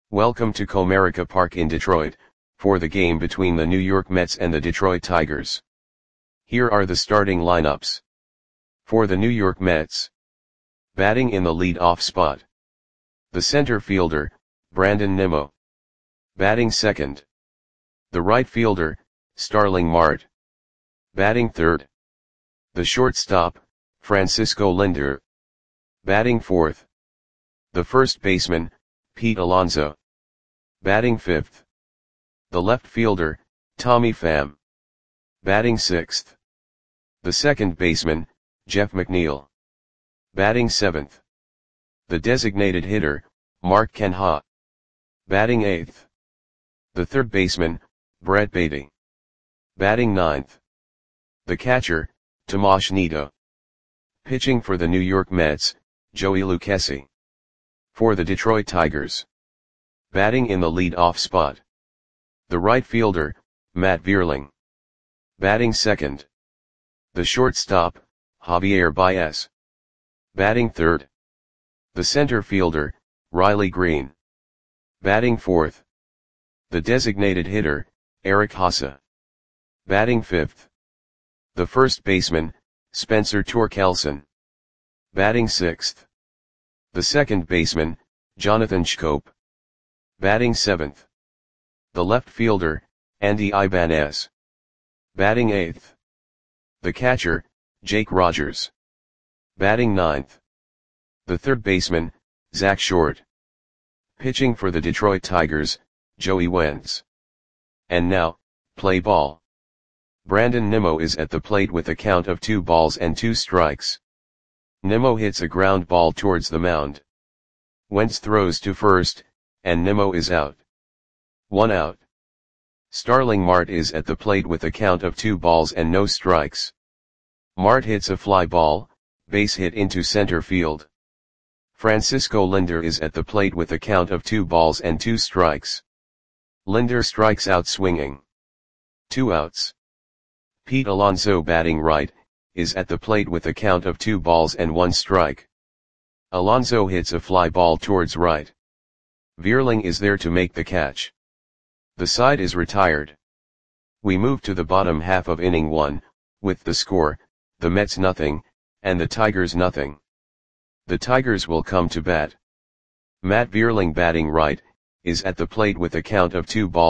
Welcome to Comerica Park in Detroit, for the game between the New York Mets and the Detroit Tigers. Here are the starting lineups. For the New York Mets. Batting in the lead-off spot. The center fielder, Brandon Nimmo. Batting second. The right fielder, Starling Marte. Batting third. The shortstop, Francisco Lindor. Batting fourth. The first baseman, Pete Alonso. Batting fifth. The left fielder, Tommy Pham. Batting sixth. The second baseman, Jeff McNeil. Batting seventh. The designated hitter, Mark Canha. Batting eighth. The third baseman, Brett Baty. Batting ninth. The catcher, Tomas Nido. Pitching for the New York Mets, Joey Lucchesi. For the Detroit Tigers. Batting in the lead-off spot. The right fielder, Matt Vierling. Batting second. The shortstop, Javier Baez. Batting third. The center fielder, Riley Green. Batting fourth. The designated hitter, Eric Haase. Batting fifth. The first baseman, Spencer Torkelson. Batting sixth. The second baseman, Jonathan Schoop. Batting seventh. The left fielder, Andy Ibanez. Batting eighth. The catcher, Jake Rogers. Batting ninth. The third baseman, Zach Short. Pitching for the Detroit Tigers, Joey Wentz. And now, play ball. Brandon Nimmo is at the plate with a count of 2-2 Nimmo hits a ground ball towards the mound. Wentz throws to first, and Nimmo is out. 1 out. Starling Marte is at the plate with a count of 2-0. Marte hits a fly ball, base hit into center field. Francisco Lindor is at the plate with a count of 2-2. Lindor strikes out swinging. 2 outs. Pete Alonso batting right, is at the plate with a count of 2-1. Alonso hits a fly ball towards right. Vierling is there to make the catch. The side is retired. We move to the bottom half of inning 1, with the score, the Mets nothing, and the Tigers nothing. The Tigers will come to bat. Matt Vierling batting right, is at the plate with a count of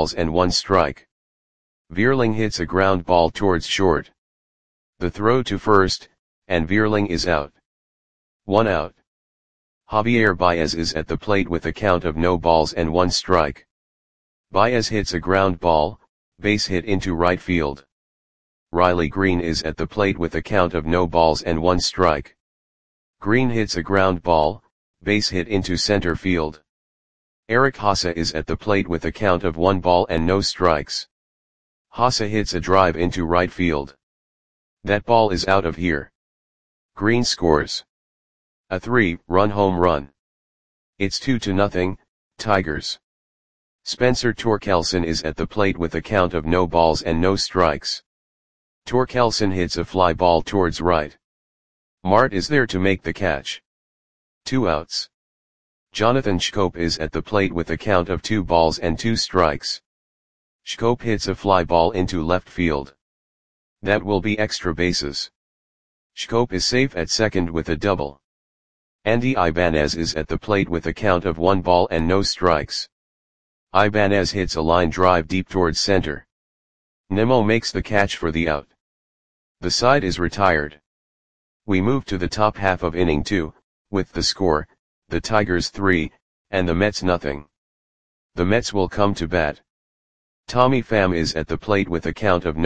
2-1. Vierling hits a ground ball towards short. The throw to first, and Vierling is out. 1 out. Javier Baez is at the plate with a count of 0-1. Baez hits a ground ball, base hit into right field. Riley Green is at the plate with a count of 0-1. Green hits a ground ball, base hit into center field. Eric Haase is at the plate with a count of 1-0. Haase hits a drive into right field. That ball is out of here. Green scores a 3-run home run. It's 2-0, Tigers. Spencer Torkelson is at the plate with a count of 0-0. Torkelson hits a fly ball towards right. Marte is there to make the catch. 2 outs. Jonathan Schoop is at the plate with a count of 2-2. Schoop hits a fly ball into left field. That will be extra bases. Schoop is safe at second with a double. Andy Ibanez is at the plate with a count of 1-0. Ibanez hits a line drive deep towards center. Nimmo makes the catch for the out. The side is retired. We move to the top half of inning 2, with the score, the Tigers 3, and the Mets nothing. The Mets will come to bat. Tommy Pham is at the plate with a count of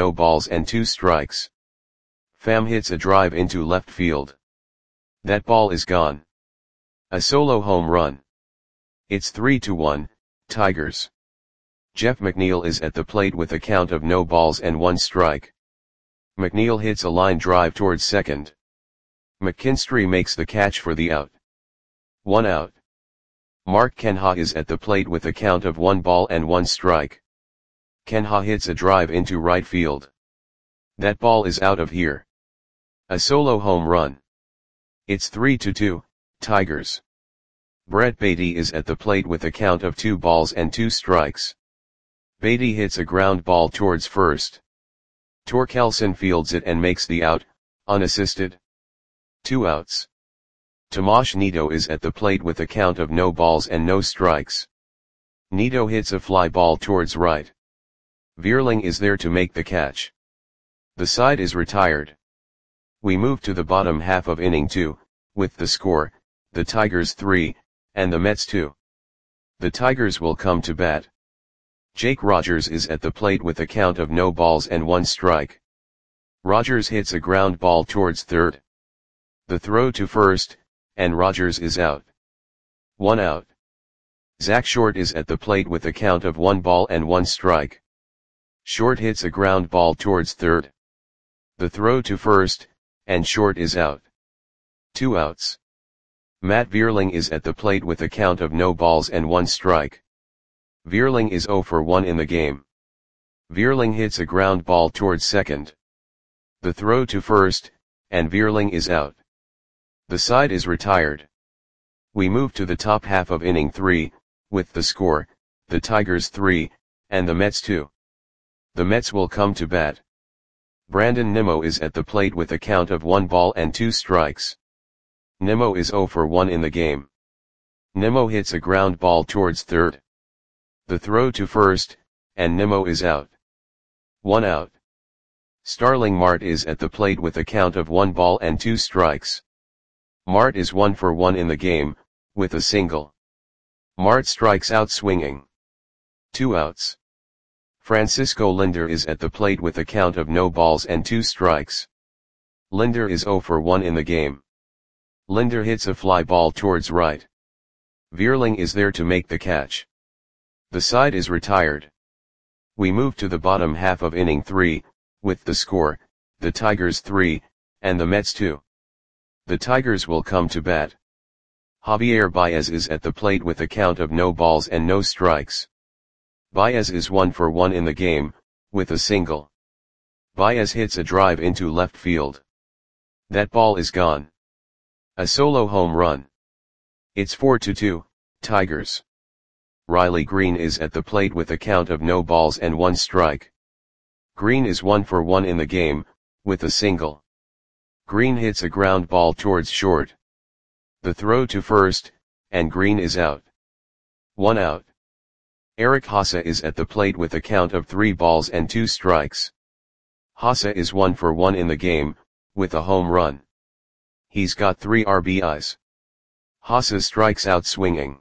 0-2. Pham hits a drive into left field. That ball is gone. A solo home run. It's 3-1, Tigers. Jeff McNeil is at the plate with a count of 0-1. McNeil hits a line drive towards second. McKinstry makes the catch for the out. 1 out. Mark Canha is at the plate with a count of 1-1. Canha hits a drive into right field. That ball is out of here. A solo home run. It's 3-2, Tigers. Brett Baty is at the plate with a count of 2 balls and 2 strikes. Baty hits a ground ball towards first. Torkelson fields it and makes the out, unassisted. 2 outs. Tomas Nido is at the plate with a count of no balls and no strikes. Nido hits a fly ball towards right. Vierling is there to make the catch. The side is retired. We move to the bottom half of inning 2, with the score, the Tigers 3, and the Mets 2. The Tigers will come to bat. Jake Rogers is at the plate with a count of no balls and 1 strike. Rogers hits a ground ball towards third. The throw to first, and Rogers is out. 1 out. Zach Short is at the plate with a count of 1 ball and 1 strike. Short hits a ground ball towards third. The throw to first, and Short is out. 2 outs. Matt Vierling is at the plate with a count of no balls and 1 strike. Vierling is 0 for 1 in the game. Vierling hits a ground ball towards second. The throw to first, and Vierling is out. The side is retired. We move to the top half of inning 3, with the score, the Tigers 3, and the Mets 2. The Mets will come to bat. Brandon Nimmo is at the plate with a count of 1 ball and 2 strikes. Nimmo is 0 for 1 in the game. Nimmo hits a ground ball towards third. The throw to first, and Nimmo is out. 1 out. Starling Marte is at the plate with a count of 1 ball and 2 strikes. Marte is 1 for 1 in the game, with a single. Marte strikes out swinging. 2 outs. Francisco Lindor is at the plate with a count of no balls and 2 strikes. Lindor is 0 for 1 in the game. Lindor hits a fly ball towards right. Vierling is there to make the catch. The side is retired. We move to the bottom half of inning 3, with the score, the Tigers 3, and the Mets 2. The Tigers will come to bat. Javier Baez is at the plate with a count of no balls and no strikes. Baez is 1 for 1 in the game, with a single. Baez hits a drive into left field. That ball is gone. A solo home run. It's 4-2, Tigers. Riley Green is at the plate with a count of no balls and 1 strike. Green is 1 for 1 in the game, with a single. Green hits a ground ball towards short. The throw to first, and Green is out. 1 out. Eric Haase is at the plate with a count of 3 balls and 2 strikes. Haase is 1 for 1 in the game, with a home run. He's got 3 RBIs. Haase strikes out swinging.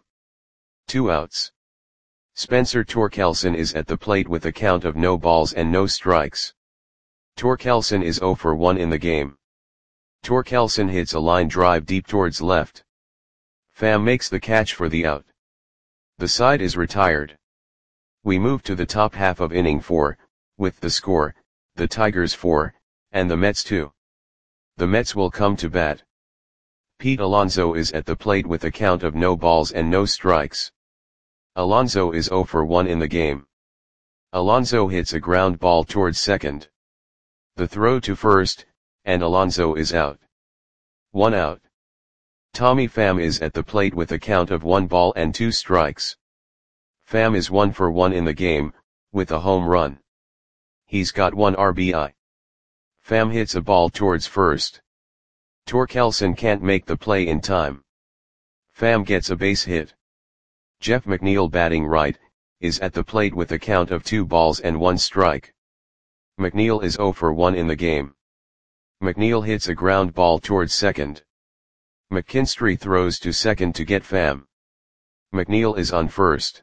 2 outs. Spencer Torkelson is at the plate with a count of no balls and no strikes. Torkelson is 0 for 1 in the game. Torkelson hits a line drive deep towards left. Pham makes the catch for the out. The side is retired. We move to the top half of inning 4, with the score, the Tigers 4, and the Mets 2. The Mets will come to bat. Pete Alonso is at the plate with a count of no balls and no strikes. Alonso is 0 for 1 in the game. Alonso hits a ground ball towards second. The throw to first, and Alonso is out. 1 out. Tommy Pham is at the plate with a count of 1 ball and 2 strikes. Pham is 1 for 1 in the game, with a home run. He's got 1 RBI. Pham hits a ball towards first. Torkelson can't make the play in time. Pham gets a base hit. Jeff McNeil, batting right, is at the plate with a count of 2 balls and 1 strike. McNeil is 0 for 1 in the game. McNeil hits a ground ball towards second. McKinstry throws to second to get Pham. McNeil is on first.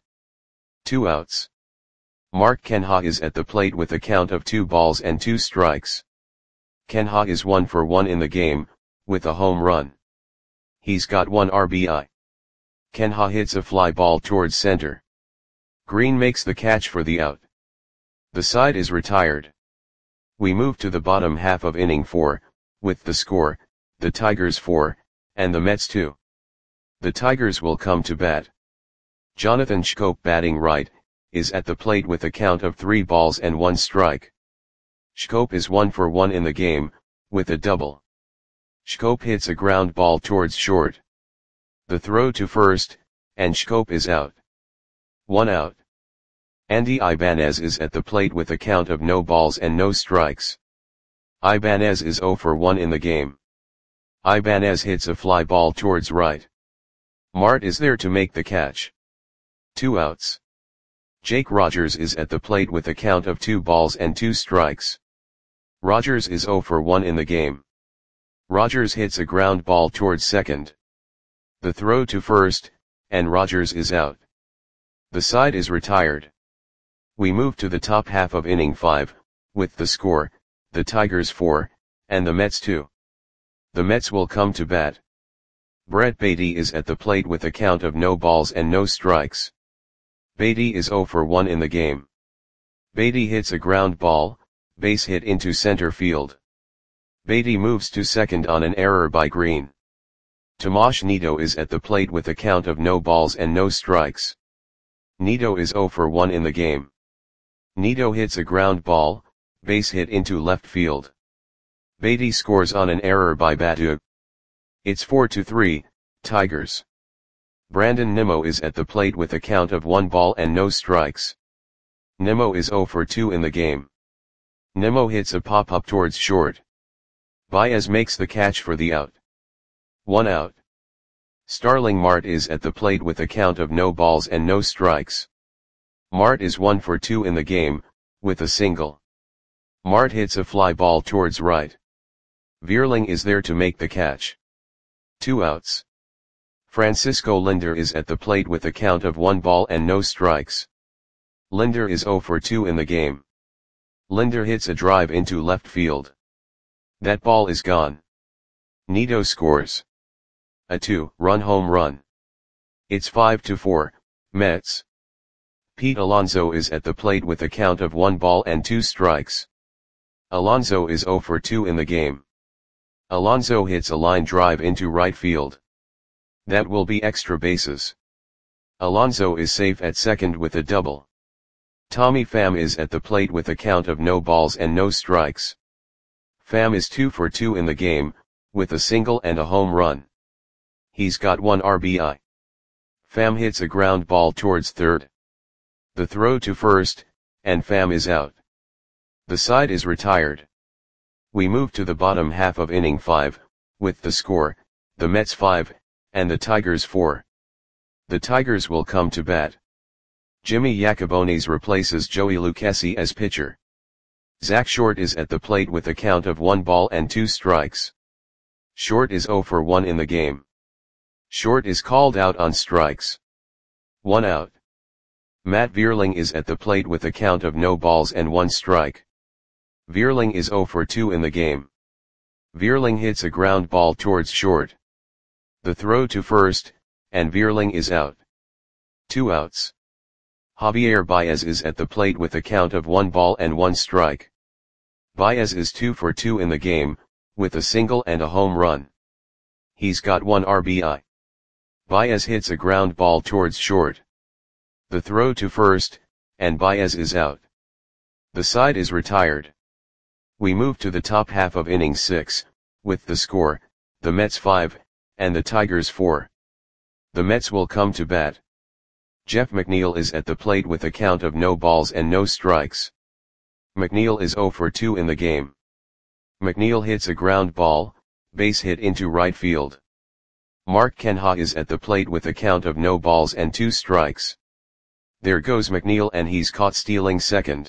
2 outs. Mark Canha is at the plate with a count of 2 balls and 2 strikes. Canha is 1 for 1 in the game, with a home run. He's got 1 RBI. Canha hits a fly ball towards center. Green makes the catch for the out. The side is retired. We move to the bottom half of inning 4, with the score, the Tigers 4, and the Mets 2. The Tigers will come to bat. Jonathan Schoop, batting right, is at the plate with a count of 3 balls and 1 strike. Schoop is 1 for 1 in the game, with a double. Schoop hits a ground ball towards short. The throw to first, and Schoop is out. 1 out. Andy Ibanez is at the plate with a count of no balls and no strikes. Ibanez is 0 for 1 in the game. Ibanez hits a fly ball towards right. Mart is there to make the catch. 2 outs. Jake Rogers is at the plate with a count of 2 balls and 2 strikes. Rogers is 0 for 1 in the game. Rogers hits a ground ball towards second. The throw to first, and Rogers is out. The side is retired. We move to the top half of inning 5, with the score, the Tigers 4, and the Mets 2. The Mets will come to bat. Brett Baty is at the plate with a count of no balls and no strikes. Baty is 0 for 1 in the game. Baty hits a ground ball, base hit into center field. Baty moves to second on an error by Green. Tomas Nido is at the plate with a count of no balls and no strikes. Nido is 0 for 1 in the game. Nido hits a ground ball, base hit into left field. Baty scores on an error by Batu. It's 4-3, Tigers. Brandon Nimmo is at the plate with a count of 1 ball and no strikes. Nimmo is 0 for 2 in the game. Nimmo hits a pop-up towards short. Baez makes the catch for the out. 1 out. Starling Marte is at the plate with a count of no balls and no strikes. Marte is 1 for 2 in the game, with a single. Marte hits a fly ball towards right. Vierling is there to make the catch. 2 outs. Francisco Lindor is at the plate with a count of 1 ball and no strikes. Lindor is 0 for 2 in the game. Lindor hits a drive into left field. That ball is gone. Nido scores a 2-run home run. It's 5-4, Mets. Pete Alonso is at the plate with a count of 1 ball and 2 strikes. Alonso is 0 for 2 in the game. Alonso hits a line drive into right field. That will be extra bases. Alonso is safe at second with a double. Tommy Pham is at the plate with a count of no balls and no strikes. Pham is 2 for 2 in the game, with a single and a home run. He's got 1 RBI. Pham hits a ground ball towards third. The throw to first, and Pham is out. The side is retired. We move to the bottom half of inning 5, with the score, the Mets 5, and the Tigers 4. The Tigers will come to bat. Jimmy Yacobonis replaces Joey Lucchesi as pitcher. Zach Short is at the plate with a count of 1 ball and 2 strikes. Short is 0 for 1 in the game. Short is called out on strikes. 1 out. Matt Vierling is at the plate with a count of no balls and 1 strike. Vierling is 0 for 2 in the game. Vierling hits a ground ball towards short. The throw to first, and Vierling is out. 2 outs. Javier Baez is at the plate with a count of 1 ball and 1 strike. Baez is 2 for 2 in the game, with a single and a home run. He's got 1 RBI. Baez hits a ground ball towards short. The throw to first, and Baez is out. The side is retired. We move to the top half of inning 6, with the score, the Mets 5, and the Tigers 4. The Mets will come to bat. Jeff McNeil is at the plate with a count of no balls and no strikes. McNeil is 0 for 2 in the game. McNeil hits a ground ball, base hit into right field. Mark Canha is at the plate with a count of no balls and 2 strikes. There goes McNeil and he's caught stealing second.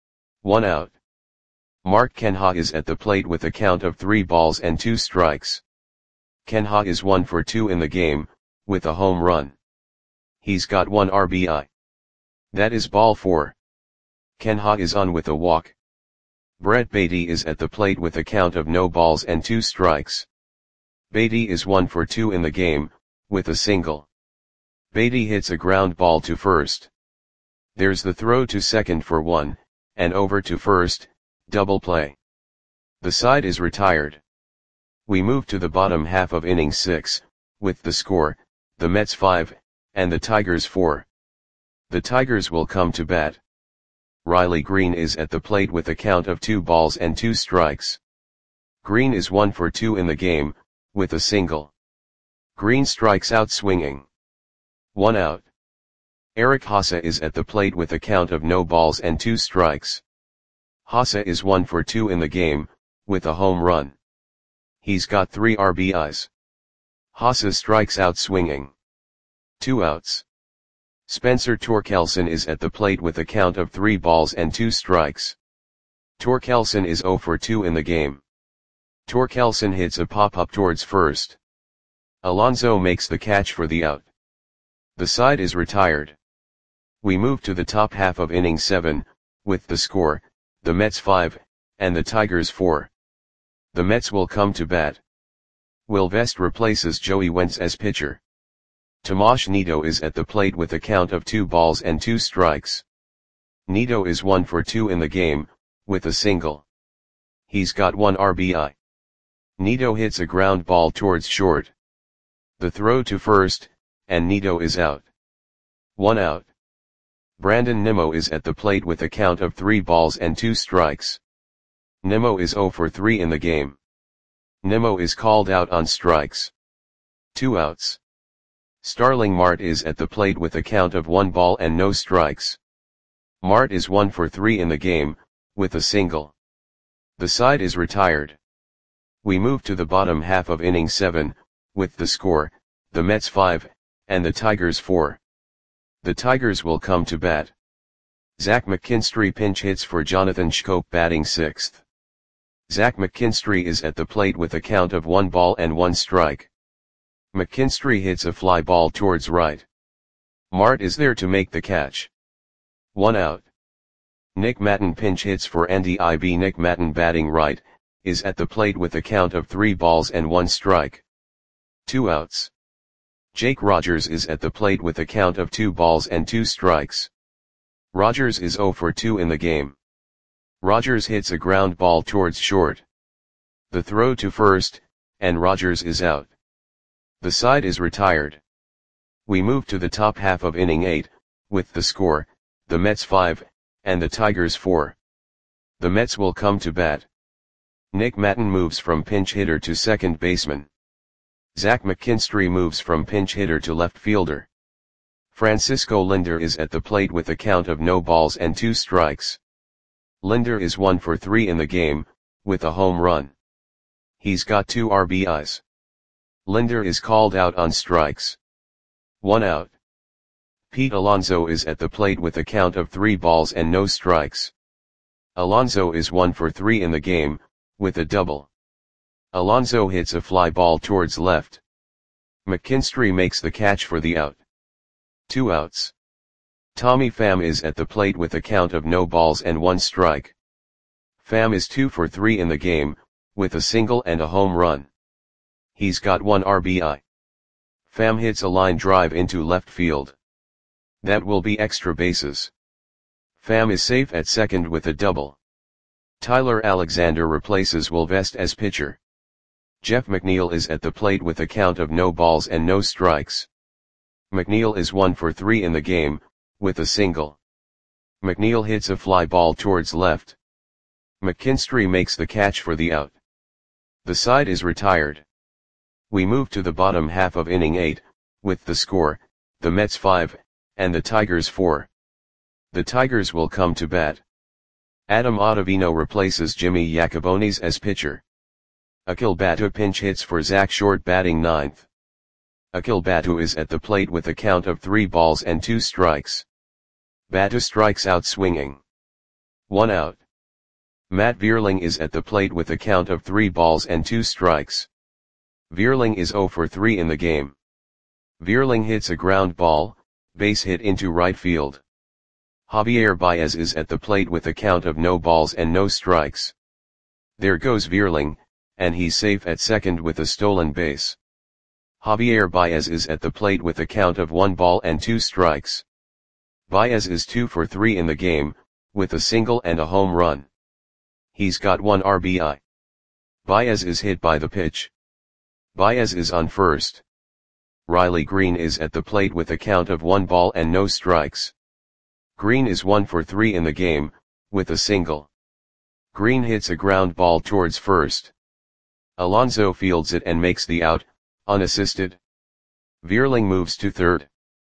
1 out. Mark Canha is at the plate with a count of 3 balls and 2 strikes. Canha is 1 for 2 in the game, with a home run. He's got 1 RBI. That is ball 4. Canha is on with a walk. Brett Baty is at the plate with a count of no balls and 2 strikes. Baty is 1 for 2 in the game, with a single. Baty hits a ground ball to first. There's the throw to second for 1, and over to first, double play. The side is retired. We move to the bottom half of inning 6, with the score, the Mets 5, and the Tigers 4. The Tigers will come to bat. Riley Green is at the plate with a count of 2 balls and 2 strikes. Green is 1 for 2 in the game, with a single. Green strikes out swinging. 1 out. Eric Haase is at the plate with a count of no balls and 2 strikes. Haase is 1 for 2 in the game, with a home run. He's got 3 RBIs. Haase strikes out swinging. 2 outs. Spencer Torkelson is at the plate with a count of 3 balls and 2 strikes. Torkelson is 0 for 2 in the game. Torkelson hits a pop-up towards first. Alonso makes the catch for the out. The side is retired. We move to the top half of inning 7, with the score, the Mets 5, and the Tigers 4. The Mets will come to bat. Will Vest replaces Joey Wentz as pitcher. Tomas Nido is at the plate with a count of 2 balls and 2 strikes. Nido is 1 for 2 in the game, with a single. He's got 1 RBI. Nido hits a ground ball towards short. The throw to first, and Nido is out. 1 out. Brandon Nimmo is at the plate with a count of 3 balls and 2 strikes. Nimmo is 0 for 3 in the game. Nimmo is called out on strikes. 2 outs. Starling Marte is at the plate with a count of 1 ball and no strikes. Marte is 1 for 3 in the game, with a single. The side is retired. We move to the bottom half of inning 7, with the score, the Mets 5, and the Tigers 4. The Tigers will come to bat. Zach McKinstry pinch hits for Jonathan Schoop batting 6th. Zach McKinstry is at the plate with a count of 1 ball and 1 strike. McKinstry hits a fly ball towards right. Marte is there to make the catch. 1 out. Nick Maton pinch hits for Andy Ibe. Nick Maton batting right, is at the plate with a count of 3 balls and 1 strike. 2 outs. Jake Rogers is at the plate with a count of 2 balls and 2 strikes. Rogers is 0 for 2 in the game. Rogers hits a ground ball towards short. The throw to first, and Rogers is out. The side is retired. We move to the top half of inning 8, with the score, the Mets 5, and the Tigers 4. The Mets will come to bat. Nick Maton moves from pinch hitter to second baseman. Zach McKinstry moves from pinch hitter to left fielder. Francisco Lindor is at the plate with a count of no balls and 2 strikes. Lindor is 1 for 3 in the game, with a home run. He's got 2 RBIs. Lindor is called out on strikes. 1 out. Pete Alonso is at the plate with a count of 3 balls and no strikes. Alonso is 1 for 3 in the game, with a double. Alonso hits a fly ball towards left. McKinstry makes the catch for the out. 2 outs. Tommy Pham is at the plate with a count of no balls and 1 strike. Pham is 2 for 3 in the game, with a single and a home run. He's got 1 RBI. Pham hits a line drive into left field. That will be extra bases. Pham is safe at second with a double. Tyler Alexander replaces Will Vest as pitcher. Jeff McNeil is at the plate with a count of no balls and no strikes. McNeil is 1 for 3 in the game, with a single. McNeil hits a fly ball towards left. McKinstry makes the catch for the out. The side is retired. We move to the bottom half of inning 8, with the score, the Mets 5, and the Tigers 4. The Tigers will come to bat. Adam Ottavino replaces Jimmy Yacobonis as pitcher. Akil Batu pinch hits for Zach Short batting 9th. Akil Batu is at the plate with a count of 3 balls and 2 strikes. Batu strikes out swinging. 1 out. Matt Vierling is at the plate with a count of 3 balls and 2 strikes. Vierling is 0 for 3 in the game. Vierling hits a ground ball, base hit into right field. Javier Baez is at the plate with a count of no balls and no strikes. There goes Vierling, and he's safe at second with a stolen base. Javier Baez is at the plate with a count of 1 ball and 2 strikes. Baez is 2 for 3 in the game, with a single and a home run. He's got 1 RBI. Baez is hit by the pitch. Baez is on first. Riley Green is at the plate with a count of 1 ball and no strikes. Green is 1 for 3 in the game, with a single. Green hits a ground ball towards first. Alonso fields it and makes the out, unassisted. Vierling moves to third.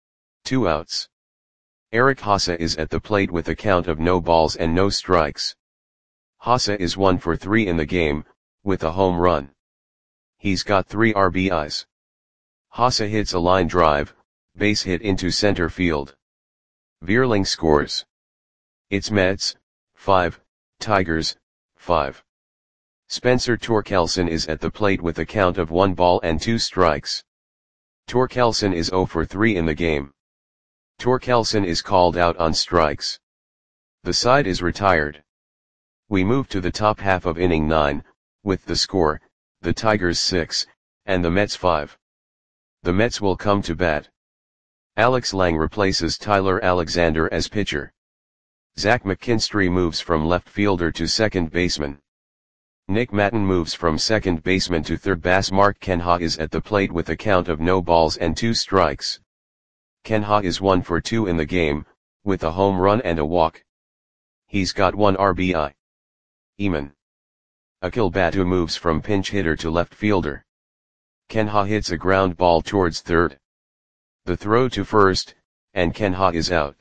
2 outs. Eric Haase is at the plate with a count of no balls and no strikes. Haase is 1 for 3 in the game, with a home run. He's got 3 RBIs. Haase hits a line drive, base hit into center field. Vierling scores. It's Mets, 5, Tigers, 5. Spencer Torkelson is at the plate with a count of 1 ball and 2 strikes. Torkelson is 0 for 3 in the game. Torkelson is called out on strikes. The side is retired. We move to the top half of inning 9, with the score, the Tigers 6, and the Mets 5. The Mets will come to bat. Alex Lang replaces Tyler Alexander as pitcher. Zach McKinstry moves from left fielder to second baseman. Nick Maton moves from second baseman to third base. Mark Canha is at the plate with a count of no balls and 2 strikes. Canha is 1 for 2 in the game, with a home run and a walk. He's got 1 RBI. Eamon Akil Batu moves from pinch hitter to left fielder. Canha hits a ground ball towards third. The throw to first, and Canha is out.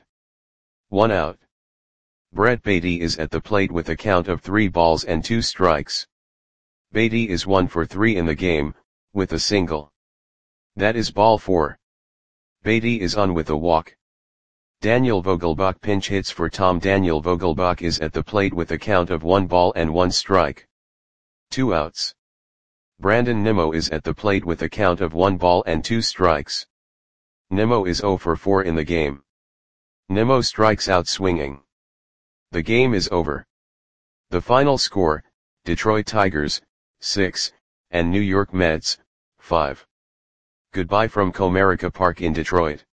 1 out. Brett Baty is at the plate with a count of 3 balls and 2 strikes. Baty is 1 for 3 in the game, with a single. That is ball 4. Baty is on with a walk. Daniel Vogelbach pinch hits for Tom. Daniel Vogelbach is at the plate with a count of 1 ball and 1 strike. 2 outs. Brandon Nimmo is at the plate with a count of 1 ball and 2 strikes. Nimmo is 0 for 4 in the game. Nimmo strikes out swinging. The game is over. The final score, Detroit Tigers, 6, and New York Mets, 5. Goodbye from Comerica Park in Detroit.